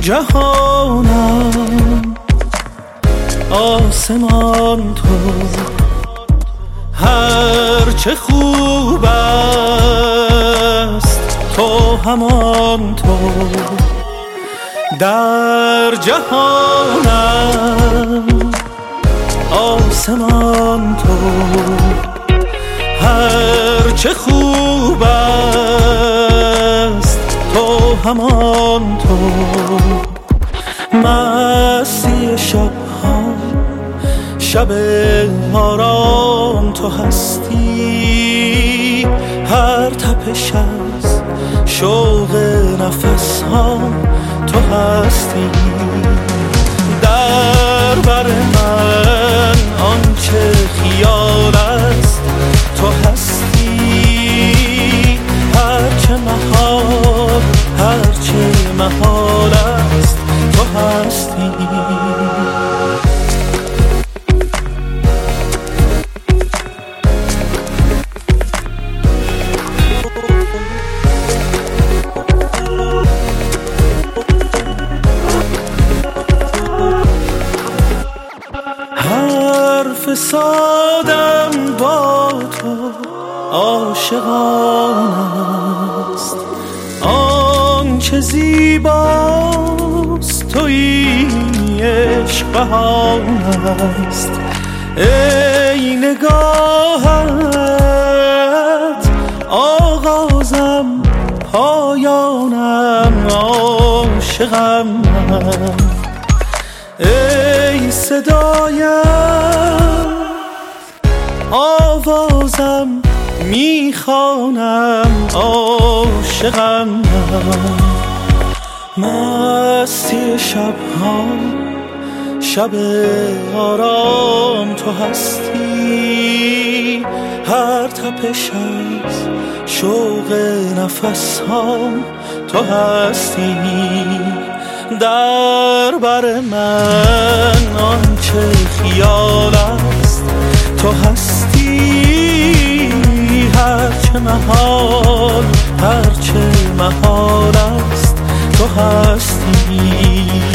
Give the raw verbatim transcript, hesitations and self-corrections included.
جهانم آسمان تو، هر چه خوب است تو همان تو. در جهانم آسمان تو، هر چه خوب است تو همان تو. مستی شبها شب آرام تو هستی، هر تپش از شوق نفس ها تو هستی. در بر من آنچه خیال است تو هستی، هرچه محال هرچه محال است تو هستی. حرف سادم با تو عاشقانه است، آن چه زیباست تویی عشق بهانه است. ای نگاهت آغازم پایانم، عاشقم من. ای صدایت آوازم میخوانم، عاشقم من. مستی شبها شب آرام تو هستی، هر تپش از شوق نفس ها تو هستی. در بر من آنچه خیال است تو هستی، هرچه محال هرچه محال است تو هستی.